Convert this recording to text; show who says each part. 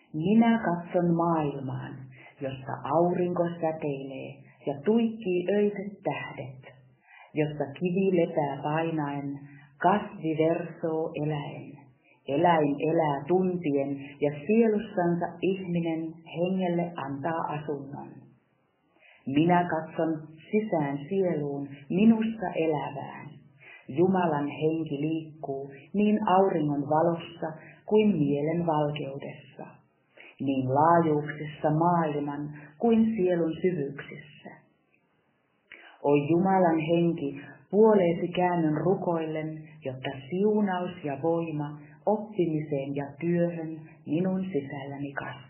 Speaker 1: Minä katson maailmaan, jossa aurinko säteilee ja tuikkii öiset tähdet, jossa kivi lepää painaen, kasvi versoo eläen. Eläin elää tuntien ja sielussansa ihminen hengelle antaa asunnon. Minä katson sisään sieluun minussa elävään. Jumalan henki liikkuu niin auringon valossa kuin mielen valkeudessa, niin laajuuksissa maailman kuin sielun syvyyksissä. Oi Jumalan henki, puoleesi käännön rukoillen, jotta siunaus ja voima oppimiseen ja työhön minun sisälläni kasvaa.